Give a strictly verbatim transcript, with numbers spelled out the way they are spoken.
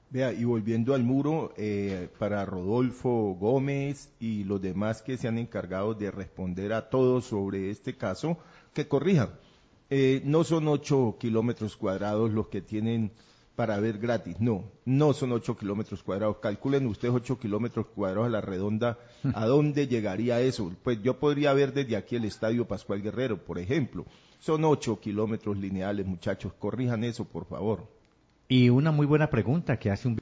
Vea, y volviendo al muro, eh, para Rodolfo Gómez y los demás que se han encargado de responder a todos sobre este caso, que corrijan. Eh, no son ocho kilómetros cuadrados los que tienen para ver gratis, no, no son ocho kilómetros cuadrados. Calculen ustedes ocho kilómetros cuadrados a la redonda, ¿a dónde llegaría eso? Pues yo podría ver desde aquí el Estadio Pascual Guerrero, por ejemplo. Son ocho kilómetros lineales, muchachos, corrijan eso, por favor. Y una muy buena pregunta que hace un